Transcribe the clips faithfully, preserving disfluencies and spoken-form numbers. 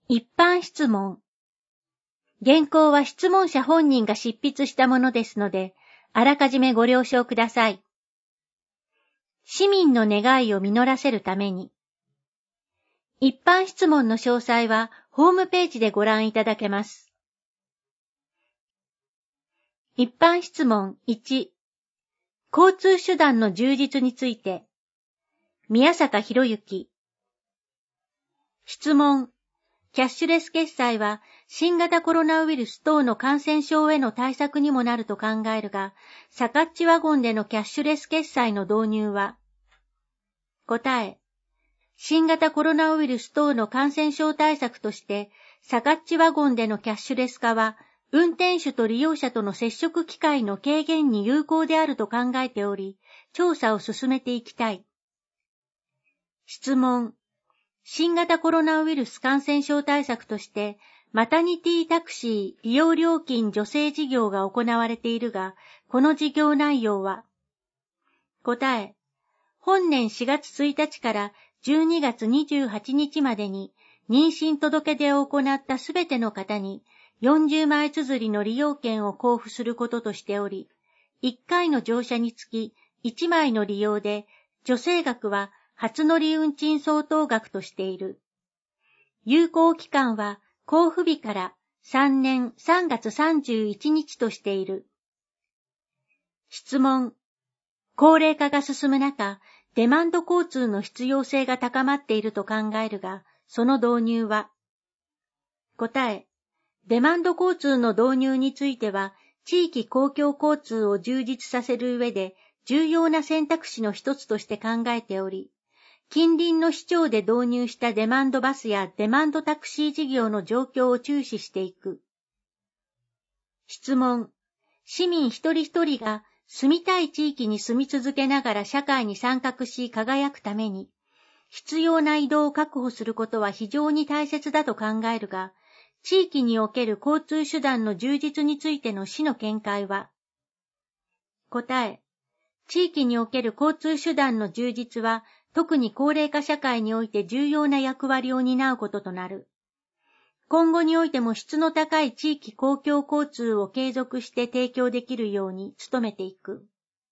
一般質問。原稿は質問者本人が執筆したものですので、あらかじめご了承ください。市民の願いを実らせるために。一般質問の詳細はホームページでご覧いただけます。一般質問いち、交通手段の充実について。宮坂博之。質問。キャッシュレス決済は新型コロナウイルス等の感染症への対策にもなると考えるが、サカッチワゴンでのキャッシュレス決済の導入は。答え。新型コロナウイルス等の感染症対策として、サカッチワゴンでのキャッシュレス化は、運転手と利用者との接触機会の軽減に有効であると考えており、調査を進めていきたい。質問。新型コロナウイルス感染症対策として、マタニティタクシー利用料金助成事業が行われているが、この事業内容は。答え。本年しがつついたちからじゅうにがつにじゅうはちにちまでに、妊娠届出を行ったすべての方に、よんじゅうまい綴りの利用券を交付することとしており、いっかいの乗車につきいちまいの利用で、助成額は初乗り運賃相当額としている。有効期間は交付日からさんねんさんがつさんじゅういちにちとしている。質問。高齢化が進む中、デマンド交通の必要性が高まっていると考えるが、その導入は。答え。デマンド交通の導入については、地域公共交通を充実させる上で重要な選択肢の一つとして考えており、近隣の市町で導入したデマンドバスやデマンドタクシー事業の状況を注視していく。質問。市民一人一人が住みたい地域に住み続けながら社会に参画し輝くために、必要な移動を確保することは非常に大切だと考えるが、地域における交通手段の充実についての市の見解は。答え。地域における交通手段の充実は、特に高齢化社会において重要な役割を担うこととなる。今後においても質の高い地域公共交通を継続して提供できるように努めていく。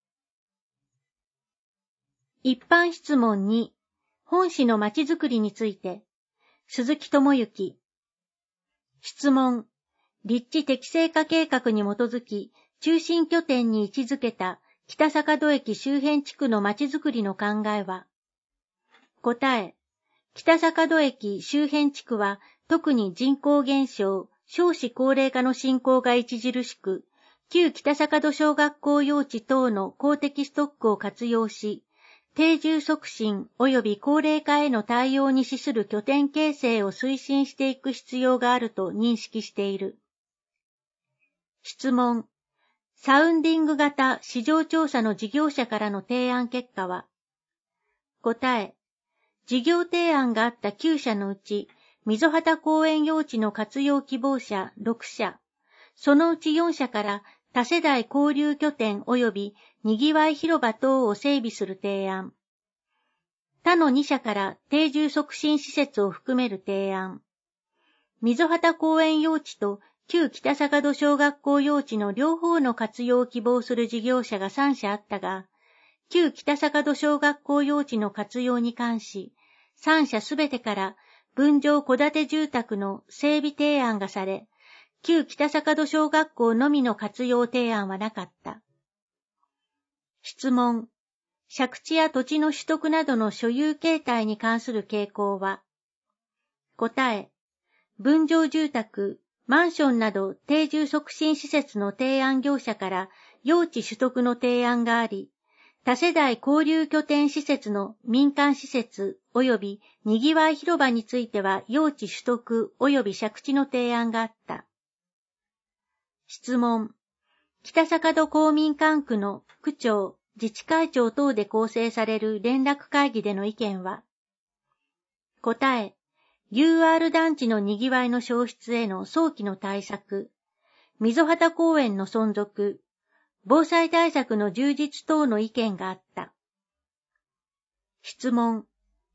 一般質問に、本市のまちづくりについて、鈴木智之。質問。立地適正化計画に基づき、中心拠点に位置づけた北坂戸駅周辺地区のまちづくりの考えは。答え。北坂戸駅周辺地区は、特に人口減少、少子高齢化の進行が著しく、旧北坂戸小学校用地等の公的ストックを活用し、定住促進及び高齢化への対応に資する拠点形成を推進していく必要があると認識している。質問。サウンディング型市場調査の事業者からの提案結果は。答え。事業提案があったきゅうしゃのうち、溝端公園用地の活用希望者ろくしゃ、そのうちよんしゃから多世代交流拠点及びにぎわい広場等を整備する提案。他のにしゃから定住促進施設を含める提案。溝端公園用地と旧北坂戸小学校用地の両方の活用を希望する事業者がさんしゃあったが、旧北坂戸小学校用地の活用に関し、さんしゃすべてから分譲戸建て住宅の整備提案がされ、旧北坂戸小学校のみの活用提案はなかった。質問。借地や土地の取得などの所有形態に関する傾向は。答え。分譲住宅、マンションなど定住促進施設の提案業者から用地取得の提案があり、多世代交流拠点施設の民間施設及びにぎわい広場については用地取得及び借地の提案があった。質問。北坂戸公民館区の区長、自治会長等で構成される連絡会議での意見は。答え。ユーアール 団地のにぎわいの消失への早期の対策、溝端公園の存続、防災対策の充実等の意見があった。質問。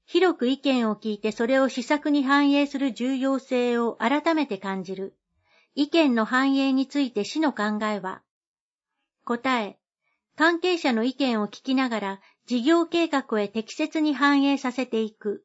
広く意見を聞いてそれを施策に反映する重要性を改めて感じる。意見の反映について市の考えは、答え、関係者の意見を聞きながら事業計画へ適切に反映させていく。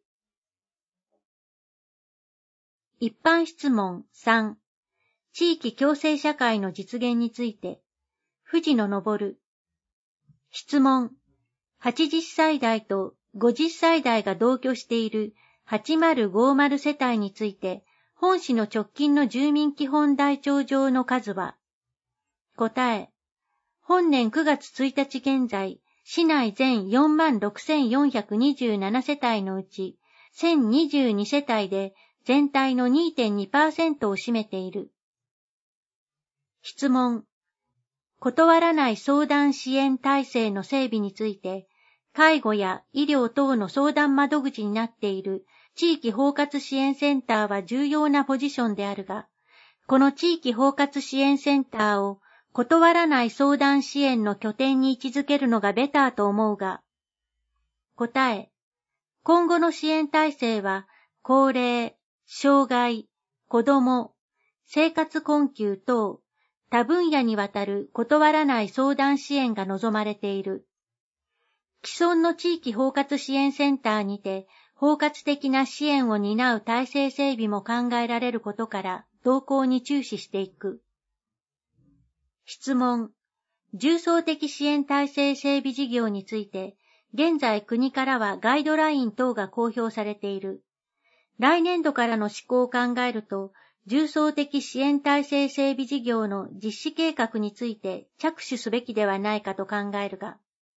一般質問さん、地域共生社会の実現について、藤野昇。質問、はちじゅっさい代とごじゅっさい代が同居しているはちまるごまる世帯について、本市の直近の住民基本台帳上の数は、答え、本年くがつついたち現在、市内全 よんまんろくせんよんひゃくにじゅうなな 世帯のうち、せんにじゅうに世帯で全体の にてんにパーセント を占めている。質問、断らない相談支援体制の整備について、介護や医療等の相談窓口になっている地域包括支援センターは重要なポジションであるが、この地域包括支援センターを断らない相談支援の拠点に位置づけるのがベターと思うが、答え、今後の支援体制は、高齢、障害、子ども、生活困窮等、多分野にわたる断らない相談支援が望まれている。既存の地域包括支援センターにて、包括的な支援を担う体制整備も考えられることから、動向に注視していく。質問、重層的支援体制整備事業について、現在国からはガイドライン等が公表されている。来年度からの施行を考えると、重層的支援体制整備事業の実施計画について着手すべきではないかと考えるが。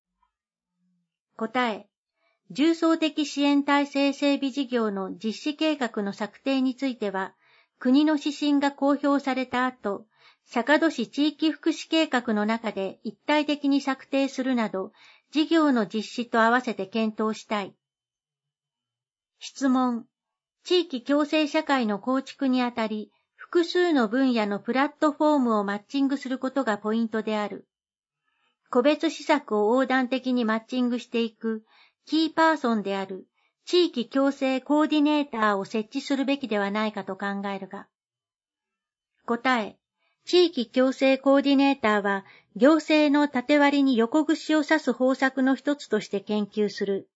答え、重層的支援体制整備事業の実施計画の策定については、国の指針が公表された後、坂戸市地域福祉計画の中で一体的に策定するなど、事業の実施と合わせて検討したい。質問、地域共生社会の構築にあたり、複数の分野のプラットフォームをマッチングすることがポイントである。個別施策を横断的にマッチングしていくキーパーソンである地域共生コーディネーターを設置するべきではないかと考えるが。答え、地域共生コーディネーターは行政の縦割りに横串を刺す方策の一つとして研究する。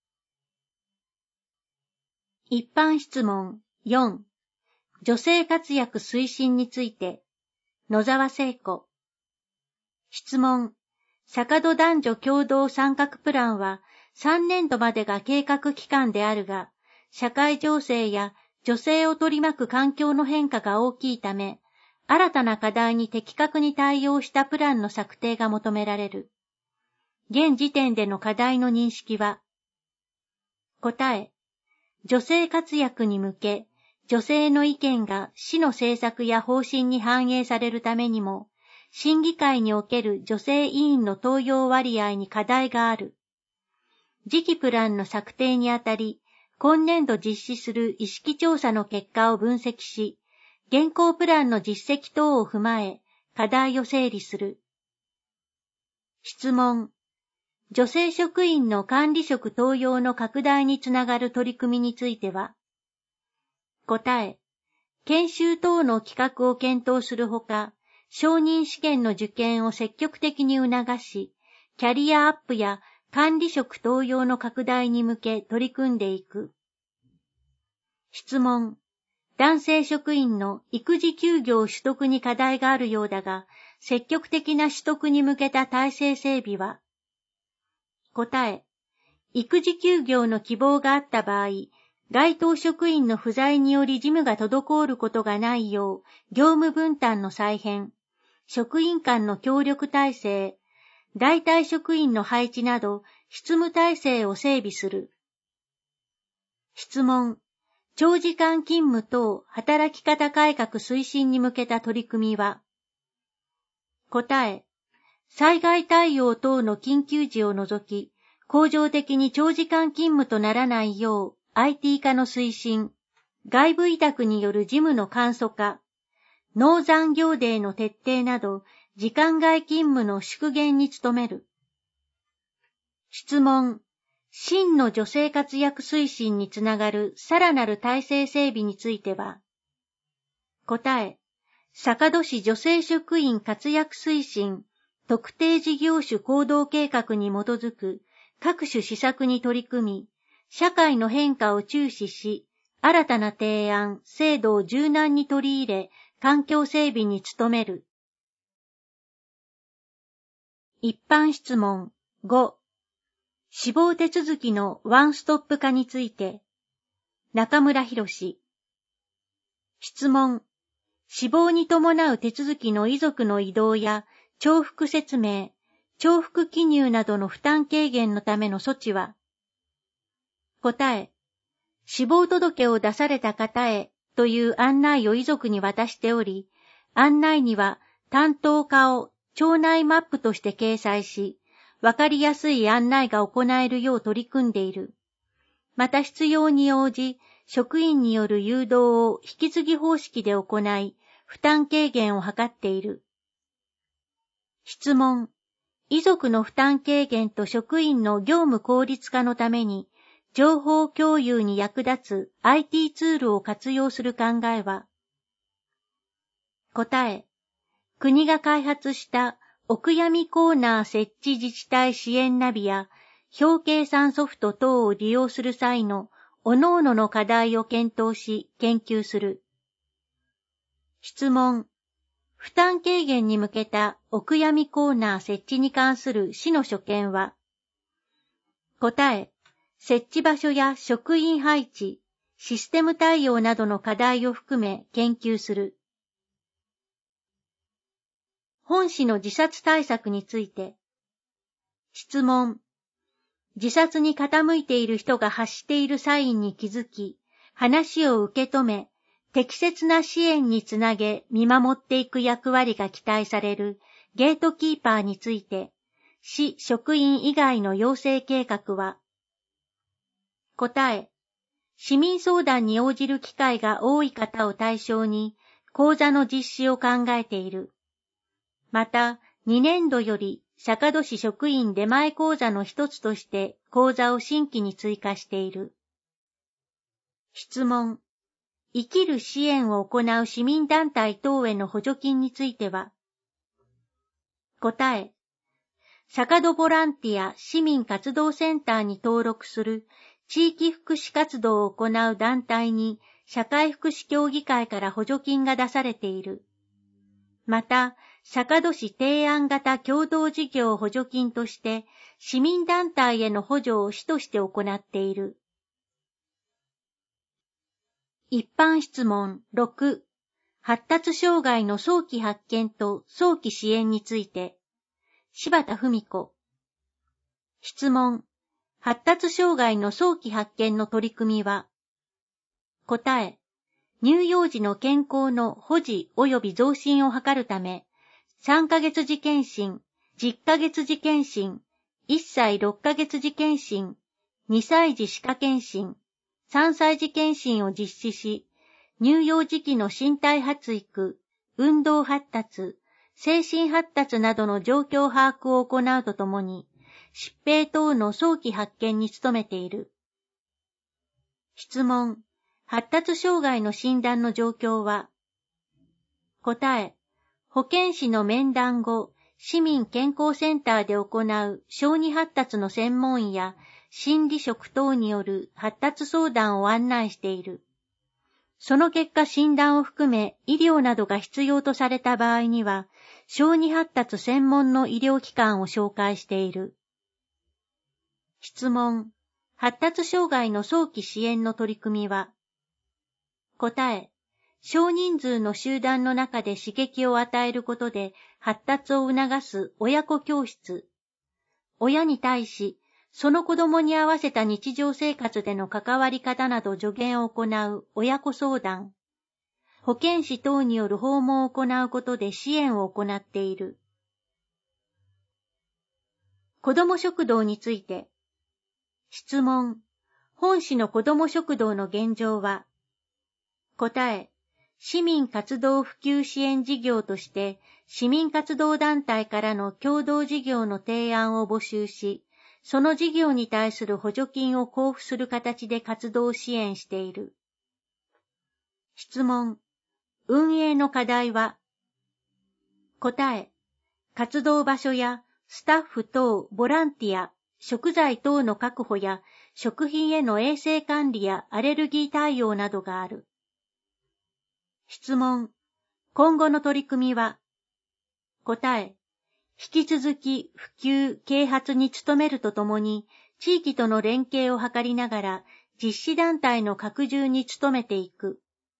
一般質問よん、女性活躍推進について、野沢聖子。質問、坂戸男女共同参画プランはさんねんどまでが計画期間であるが、社会情勢や女性を取り巻く環境の変化が大きいため、新たな課題に的確に対応したプランの策定が求められる。現時点での課題の認識は、答え、女性活躍に向け、女性の意見が市の政策や方針に反映されるためにも、審議会における女性委員の登用割合に課題がある。次期プランの策定にあたり、今年度実施する意識調査の結果を分析し、現行プランの実績等を踏まえ、課題を整理する。質問。女性職員の管理職登用の拡大につながる取り組みについては、答え。研修等の企画を検討するほか、承認試験の受験を積極的に促し、キャリアアップや管理職登用の拡大に向け取り組んでいく。質問。男性職員の育児休業取得に課題があるようだが、積極的な取得に向けた体制整備は、答え、育児休業の希望があった場合、該当職員の不在により事務が滞ることがないよう、業務分担の再編、職員間の協力体制、代替職員の配置など、執務体制を整備する。質問。長時間勤務等働き方改革推進に向けた取り組みは、答え、災害対応等の緊急時を除き、恒常的に長時間勤務とならないよう アイティー 化の推進、外部委託による事務の簡素化、納残業デーの徹底など、時間外勤務の縮減に努める。質問。 真の女性活躍推進につながるさらなる体制整備については、答え、坂戸市女性職員活躍推進特定事業種行動計画に基づく各種施策に取り組み、社会の変化を注視し、新たな提案、制度を柔軟に取り入れ、環境整備に努める。一般質問ご、死亡手続きのワンストップ化について、中村博史。質問、死亡に伴う手続きの遺族の移動や重複説明、重複記入などの負担軽減のための措置は、答え、死亡届を出された方へという案内を遺族に渡しており、案内には担当課を町内マップとして掲載し、わかりやすい案内が行えるよう取り組んでいる。また必要に応じ、職員による誘導を引き継ぎ方式で行い、負担軽減を図っている。質問、遺族の負担軽減と職員の業務効率化のために、情報共有に役立つ アイティー ツールを活用する考えは、答え、国が開発したお悔やみコーナー設置自治体支援ナビや表計算ソフト等を利用する際の各々の課題を検討し研究する。質問、負担軽減に向けたお悔やみコーナー設置に関する市の所見は、答え、設置場所や職員配置、システム対応などの課題を含め研究する。本市の自殺対策について。質問。自殺に傾いている人が発しているサインに気づき、話を受け止め、適切な支援につなげ見守っていく役割が期待されるゲートキーパーについて、市職員以外の養成計画は、答え、市民相談に応じる機会が多い方を対象に講座の実施を考えている。また、にねんどより坂戸市職員出前講座の一つとして講座を新規に追加している。質問。生きる支援を行う市民団体等への補助金については、答え。坂戸ボランティア市民活動センターに登録する地域福祉活動を行う団体に社会福祉協議会から補助金が出されている。また、坂戸市提案型共同事業補助金として市民団体への補助を市として行っている。一般質問ろく、発達障害の早期発見と早期支援について、柴田文子。質問、発達障害の早期発見の取り組みは、答え、乳幼児の健康の保持及び増進を図るため、さんかげつ時検診、じゅっかげつ時検診、いっさいろっかげつ時検診、にさい児歯科検診、さんさい児検診を実施し、乳幼児期の身体発育、運動発達、精神発達などの状況把握を行うとともに、疾病等の早期発見に努めている。質問、発達障害の診断の状況は、答え、保健師の面談後、市民健康センターで行う小児発達の専門医や心理職等による発達相談を案内している。その結果診断を含め医療などが必要とされた場合には、小児発達専門の医療機関を紹介している。質問、発達障害の早期支援の取り組みは、答え、少人数の集団の中で刺激を与えることで発達を促す親子教室。親に対し、その子供に合わせた日常生活での関わり方など助言を行う親子相談。保健師等による訪問を行うことで支援を行っている。子ども食堂について。質問。本市の子ども食堂の現状は、答え。市民活動普及支援事業として市民活動団体からの共同事業の提案を募集し、 その事業に対する補助金を交付する形で活動を支援している。質問。運営の課題は？答え。活動場所やスタッフ等ボランティア、食材等の確保や食品への衛生管理やアレルギー対応などがある。質問。今後の取り組みは？答え。引き続き普及、啓発に努めるとともに、地域との連携を図りながら、実施団体の拡充に努めていく。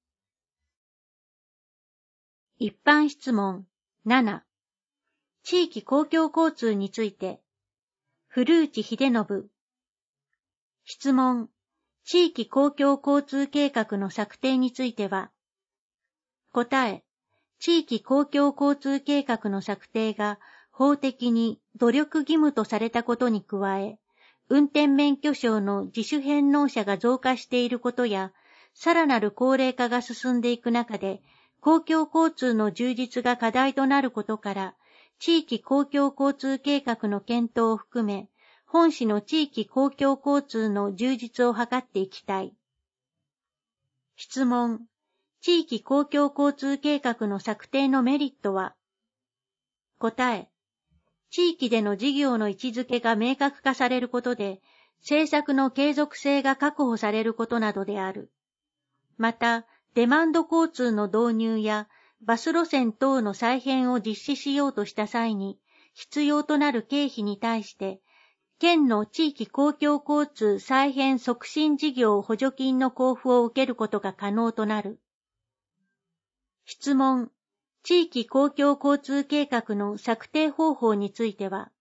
一般質問なな。地域公共交通について。古内秀信。質問。地域公共交通計画の策定については？答え。地域公共交通計画の策定が法的に努力義務とされたことに加え、運転免許証の自主返納者が増加していることや、さらなる高齢化が進んでいく中で、公共交通の充実が課題となることから、地域公共交通計画の検討を含め、本市の地域公共交通の充実を図っていきたい。質問。地域公共交通計画の策定のメリットは？答え。地域での事業の位置づけが明確化されることで、政策の継続性が確保されることなどである。また、デマンド交通の導入やバス路線等の再編を実施しようとした際に必要となる経費に対して、県の地域公共交通再編促進事業補助金の交付を受けることが可能となる。質問。地域公共交通計画の策定方法については？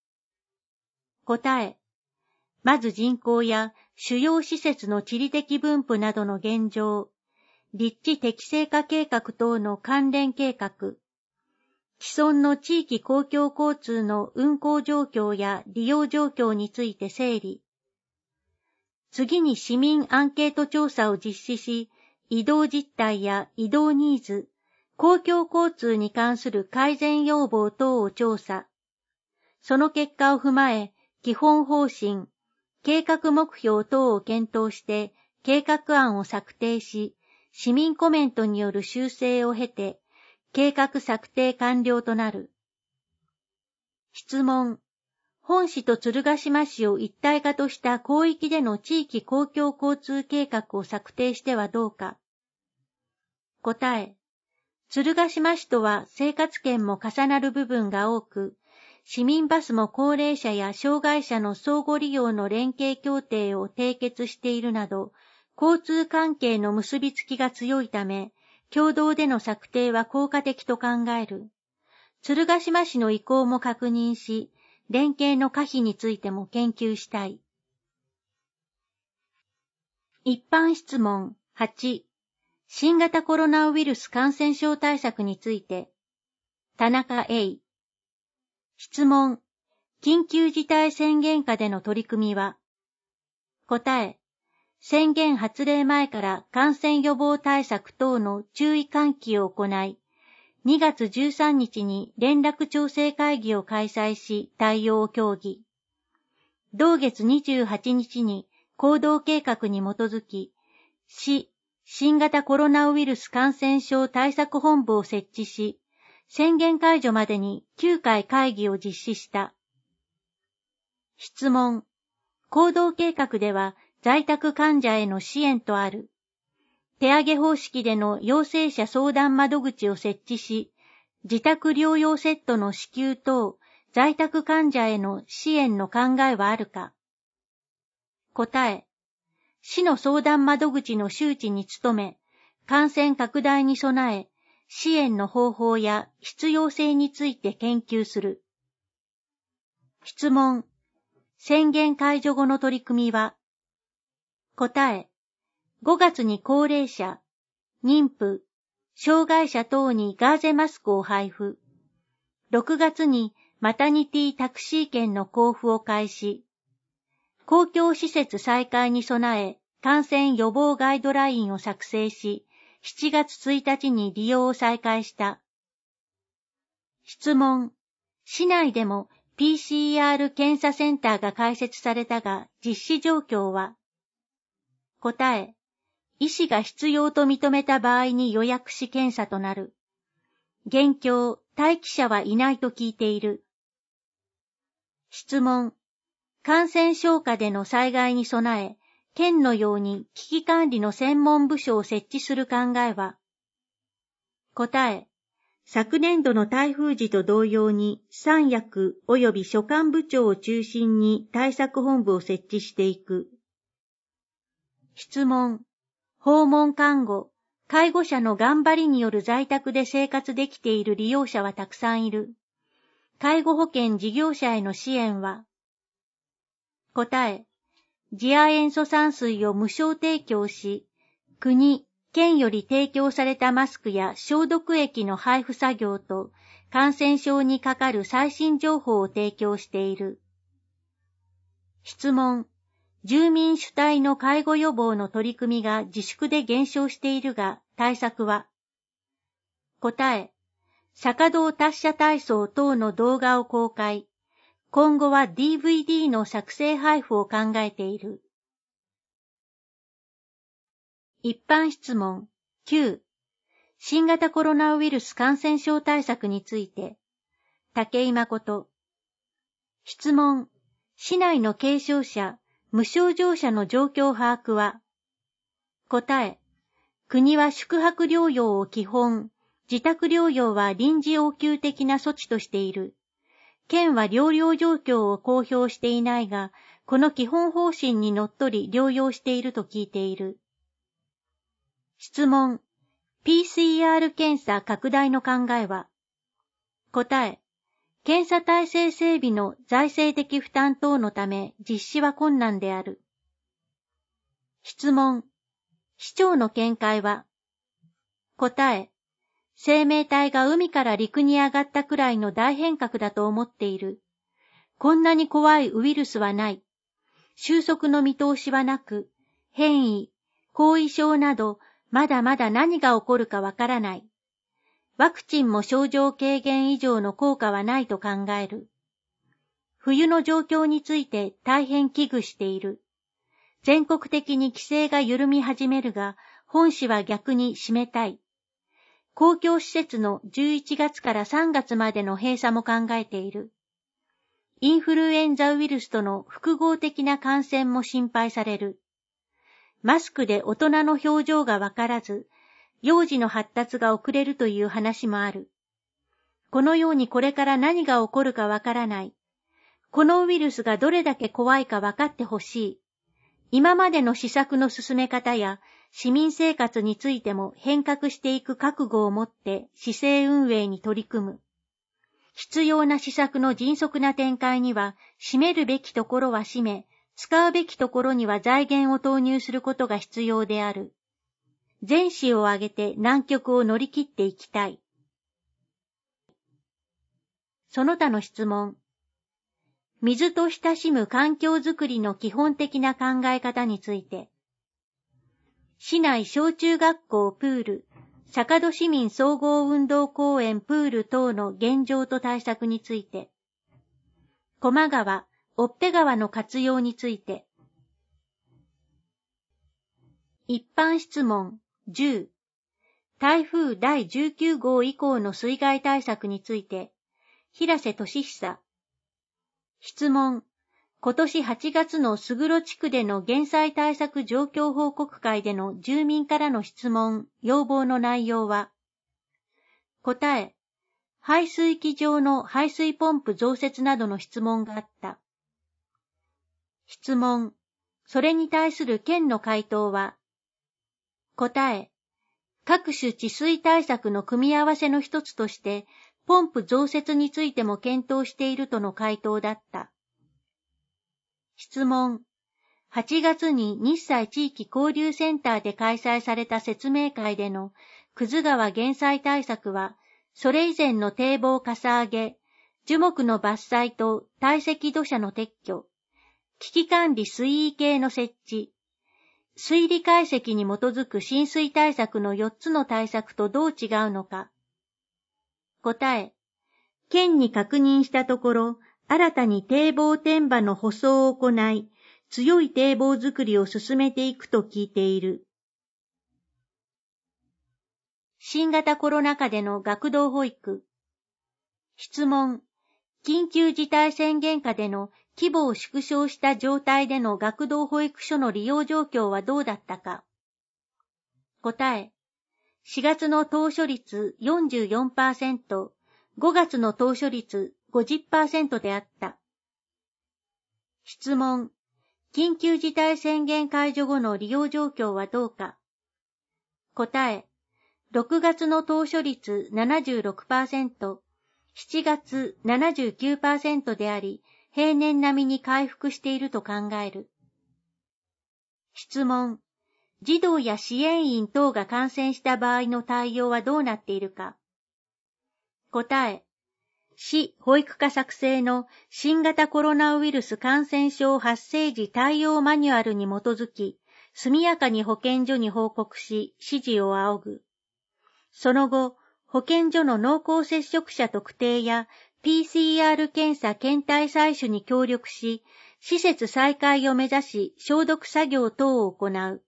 答え。まず人口や主要施設の地理的分布などの現状、立地適正化計画等の関連計画、既存の地域公共交通の運行状況や利用状況について整理。次に市民アンケート調査を実施し、移動実態や移動ニーズ、公共交通に関する改善要望等を調査。その結果を踏まえ、基本方針、計画目標等を検討して、計画案を策定し、市民コメントによる修正を経て、計画策定完了となる。質問。本市と鶴ヶ島市を一体化とした広域での地域公共交通計画を策定してはどうか。答え。鶴ヶ島市とは生活圏も重なる部分が多く、市民バスも高齢者や障害者の相互利用の連携協定を締結しているなど、交通関係の結びつきが強いため、共同での策定は効果的と考える。鶴ヶ島市の意向も確認し、連携の可否についても研究したい。一般質問はち、新型コロナウイルス感染症対策について、田中栄。質問、緊急事態宣言下での取り組みは？答え、宣言発令前から感染予防対策等の注意喚起を行い、にがつじゅうさんにちに連絡調整会議を開催し対応を協議。同月にじゅうはちにちに行動計画に基づき、市新型コロナウイルス感染症対策本部を設置し、宣言解除までにきゅうかい会議を実施した。質問。行動計画では在宅患者への支援とある。手上げ方式での陽性者相談窓口を設置し、自宅療養セットの支給等、在宅患者への支援の考えはあるか。答え。市の相談窓口の周知に努め、感染拡大に備え、支援の方法や必要性について研究する。質問。宣言解除後の取り組みは？答え。ごがつに高齢者、妊婦、障害者等にガーゼマスクを配布。ろくがつにマタニティタクシー券の交付を開始。公共施設再開に備え、感染予防ガイドラインを作成し、しちがつついたちに利用を再開した。質問。市内でもピーシーアール 検査センターが開設されたが、実施状況は？答え、医師が必要と認めた場合に予約し検査となる。現況、待機者はいないと聞いている。質問。感染症下での災害に備え、県のように危機管理の専門部署を設置する考えは？答え、昨年度の台風時と同様に三役及び所管部長を中心に対策本部を設置していく。質問。訪問看護、介護者の頑張りによる在宅で生活できている利用者はたくさんいる。介護保険事業者への支援は？答え、次亜塩素酸水を無償提供し、国、県より提供されたマスクや消毒液の配布作業と感染症にかかる最新情報を提供している。質問。住民主体の介護予防の取り組みが自粛で減少しているが、対策は？答え、坂道達者体操等の動画を公開。今後は ディーブイディー の作成配布を考えている。一般質問。きゅう. 新型コロナウイルス感染症対策について。武井誠。質問。市内の軽症者、無症状者の状況把握は？答え、国は宿泊療養を基本、自宅療養は臨時応急的な措置としている。県は療養状況を公表していないが、この基本方針にのっとり療養していると聞いている。質問。ピーシーアール 検査拡大の考えは？答え、検査体制整備の財政的負担等のため実施は困難である。質問。市長の見解は？答え、生命体が海から陸に上がったくらいの大変革だと思っている。こんなに怖いウイルスはない。収束の見通しはなく、変異、後遺症など、まだまだ何が起こるかわからない。ワクチンも症状軽減以上の効果はないと考える。冬の状況について大変危惧している。全国的に規制が緩み始めるが、本市は逆に締めたい。公共施設のじゅういちがつからさんがつまでの閉鎖も考えている。インフルエンザウイルスとの複合的な感染も心配される。マスクで大人の表情がわからず、幼児の発達が遅れるという話もある。このようにこれから何が起こるかわからない。このウイルスがどれだけ怖いかわかってほしい。今までの施策の進め方や市民生活についても変革していく覚悟を持って市政運営に取り組む。必要な施策の迅速な展開には、締めるべきところは締め、使うべきところには財源を投入することが必要である。全市を挙げて難局を乗り切っていきたい。その他の質問。水と親しむ環境づくりの基本的な考え方について。市内小中学校プール、坂戸市民総合運動公園プール等の現状と対策について。高麗川、越辺川の活用について。一般質問じゅう。台風だいじゅうきゅうごう以降の水害対策について、平瀬俊久。質問。今年はちがつのすぐろ地区での減災対策状況報告会での住民からの質問、要望の内容は？答え。排水機場の排水ポンプ増設などの質問があった。質問。それに対する県の回答は？答え。各種治水対策の組み合わせの一つとして、ポンプ増設についても検討しているとの回答だった。質問。はちがつに日西地域交流センターで開催された説明会での葛川減災対策は、それ以前の堤防かさ上げ、樹木の伐採と堆積土砂の撤去、危機管理水位計の設置、水利解析に基づく浸水対策のよっつの対策とどう違うのか。答え。県に確認したところ、 新たに堤防天場の舗装を行い、強い堤防づくりを進めていくと聞いている。新型コロナ禍での学童保育。質問。緊急事態宣言下での規模を縮小した状態での学童保育所の利用状況はどうだったか。答え。しがつの当初率 よんじゅうよんパーセント、ごがつの当初率 ごじゅっパーセント であった。質問。緊急事態宣言解除後の利用状況はどうか。答え。ろくがつの当初率 ななじゅうろくパーセント、しちがつ ななじゅうきゅうパーセント であり、平年並みに回復していると考える。質問。児童や支援員等が感染した場合の対応はどうなっているか。答え。市保育課作成の新型コロナウイルス感染症発生時対応マニュアルに基づき、速やかに保健所に報告し、指示を仰ぐ。その後、保健所の濃厚接触者特定や ピーシーアール 検査検体採取に協力し、施設再開を目指し消毒作業等を行う。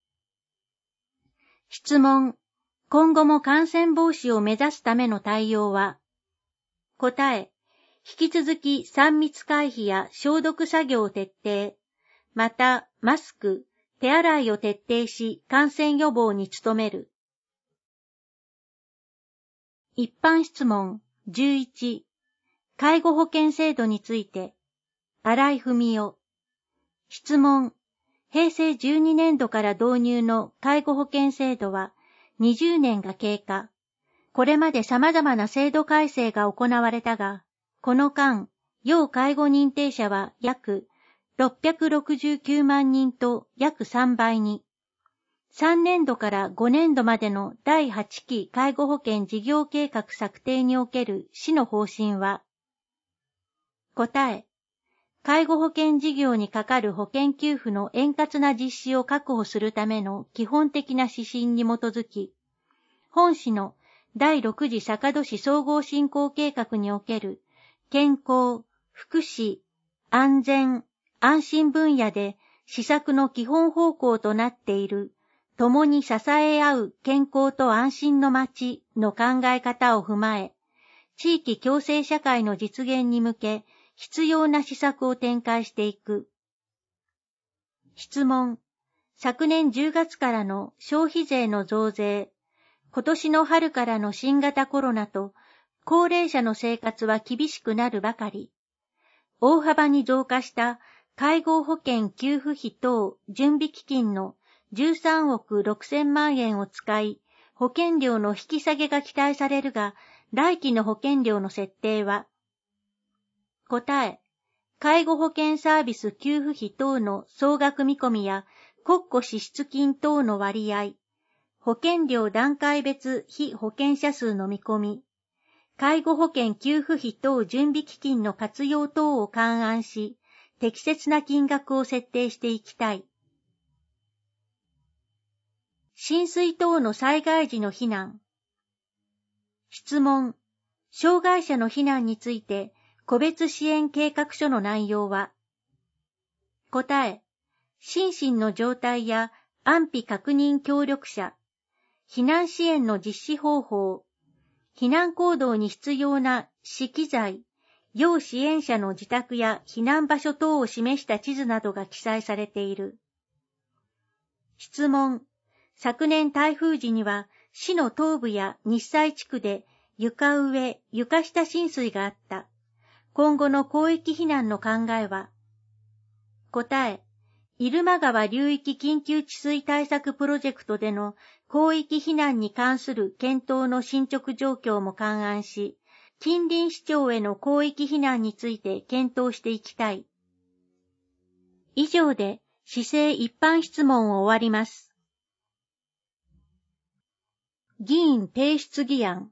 質問。今後も感染防止を目指すための対応は。答え。引き続きさん密回避や消毒作業を徹底。また、マスク、手洗いを徹底し、感染予防に努める。一般質問じゅういち。介護保険制度について。新井文夫。質問。平成じゅうにねんどから導入の介護保険制度はにじゅうねんが経過。これまで様々な制度改正が行われたが、この間、要介護認定者は約ろっぴゃくろくじゅうきゅうまんにんと約さんばいに。さんねんどからごねんどまでのだいはちき介護保険事業計画策定における市の方針は。答え。介護保険事業にかかる保険給付の円滑な実施を確保するための基本的な指針に基づき、本市のだいろく次坂戸市総合振興計画における健康、福祉、安全、安心分野で施策の基本方向となっている共に支え合う健康と安心の街の考え方を踏まえ、地域共生社会の実現に向け必要な施策を展開していく。質問。昨年じゅうがつからの消費税の増税、今年の春からの新型コロナと高齢者の生活は厳しくなるばかり。大幅に増加した介護保険給付費等準備基金のじゅうさんおくろくせんまんえんを使い、保険料の引き下げが期待されるが、来期の保険料の設定は。答え。介護保険サービス給付費等の総額見込みや国庫支出金等の割合、保険料段階別被保険者数の見込み、介護保険給付費等準備基金の活用等を勘案し、適切な金額を設定していきたい。浸水等の災害時の避難。質問。障害者の避難について、個別支援計画書の内容は。答え。心身の状態や安否確認協力者、避難支援の実施方法、避難行動に必要な資機材、要支援者の自宅や避難場所等を示した地図などが記載されている。質問。昨年台風時には市の東部や日西地区で床上、床下浸水があった。今後の広域避難の考えは。答え。入間川流域緊急治水対策プロジェクトでの広域避難に関する検討の進捗状況も勘案し、近隣市町への広域避難について検討していきたい。以上で市政一般質問を終わります。議員提出議案。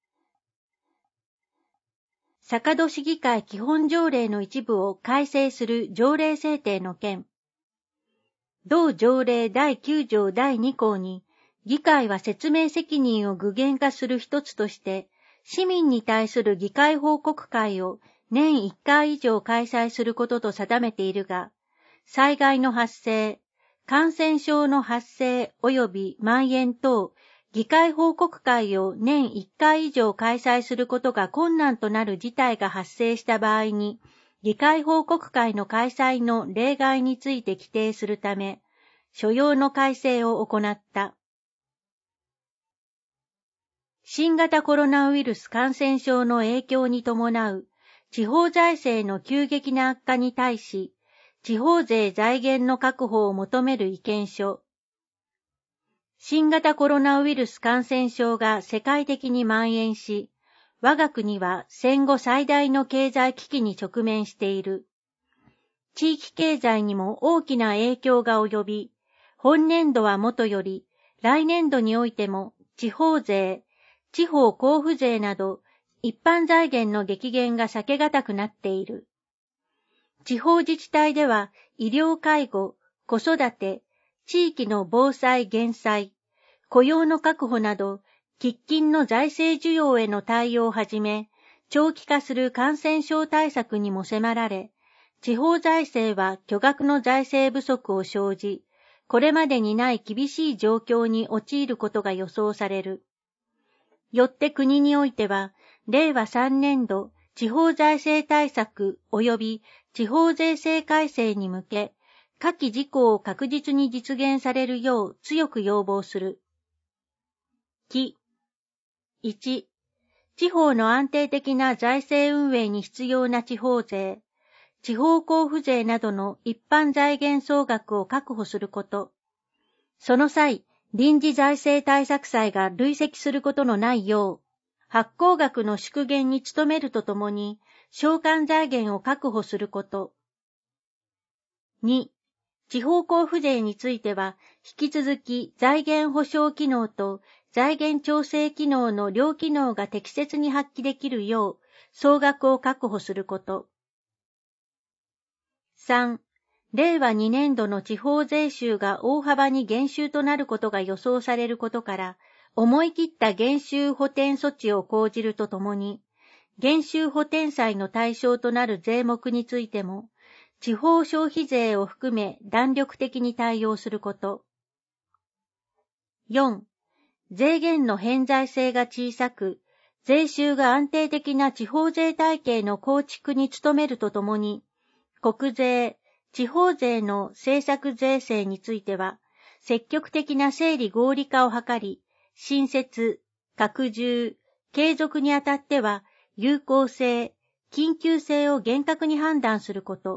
坂戸市議会基本条例の一部を改正する条例制定の件。同条例だいきゅう条だいに項に、議会は説明責任を具現化する一つとして、市民に対する議会報告会を年いっかい以上開催することと定めているが、災害の発生、感染症の発生及び蔓延等、議会報告会を年いっかい以上開催することが困難となる事態が発生した場合に、議会報告会の開催の例外について規定するため、所要の改正を行った。新型コロナウイルス感染症の影響に伴う地方財政の急激な悪化に対し、地方税財源の確保を求める意見書。新型コロナウイルス感染症が世界的に蔓延し、我が国は戦後最大の経済危機に直面している。地域経済にも大きな影響が及び、本年度はもとより、来年度においても地方税、地方交付税など一般財源の激減が避けがたくなっている。地方自治体では医療介護、子育て、地域の防災減災、雇用の確保など、喫緊の財政需要への対応をはじめ、長期化する感染症対策にも迫られ、地方財政は巨額の財政不足を生じ、これまでにない厳しい状況に陥ることが予想される。よって国においては、れいわさんねんど地方財政対策及び地方税制改正に向け、下記事項を確実に実現されるよう強く要望する。き、いち、地方の安定的な財政運営に必要な地方税、地方交付税などの一般財源総額を確保すること。その際、臨時財政対策債が累積することのないよう、発行額の縮減に努めるとともに、償還財源を確保すること。に、地方交付税については、引き続き財源保障機能と財源調整機能の両機能が適切に発揮できるよう、総額を確保すること。さん、れいわにねんどの地方税収が大幅に減収となることが予想されることから、思い切った減収補填措置を講じるとともに、減収補填債の対象となる税目についても、地方消費税を含め弾力的に対応すること。よん、税源の偏在性が小さく、税収が安定的な地方税体系の構築に努めるとともに、国税、地方税の政策税制については、積極的な整理合理化を図り、新設、拡充、継続にあたっては、有効性、緊急性を厳格に判断すること。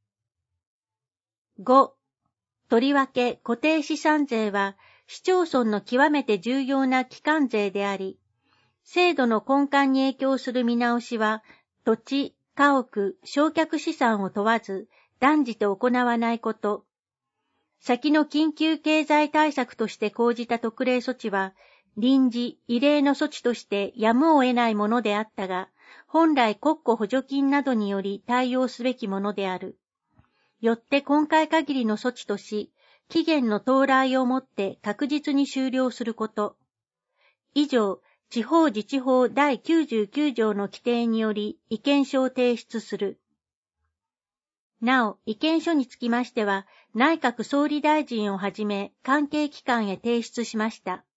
ご、とりわけ固定資産税は、市町村の極めて重要な基幹税であり、制度の根幹に影響する見直しは、土地、家屋、償却資産を問わず、断じて行わないこと。先の緊急経済対策として講じた特例措置は、臨時、異例の措置としてやむを得ないものであったが、本来国庫補助金などにより対応すべきものである。よって今回限りの措置とし、期限の到来をもって確実に終了すること。以上、地方自治法だいきゅうじゅうきゅうじょうの規定により意見書を提出する。なお、意見書につきましては、内閣総理大臣をはじめ関係機関へ提出しました。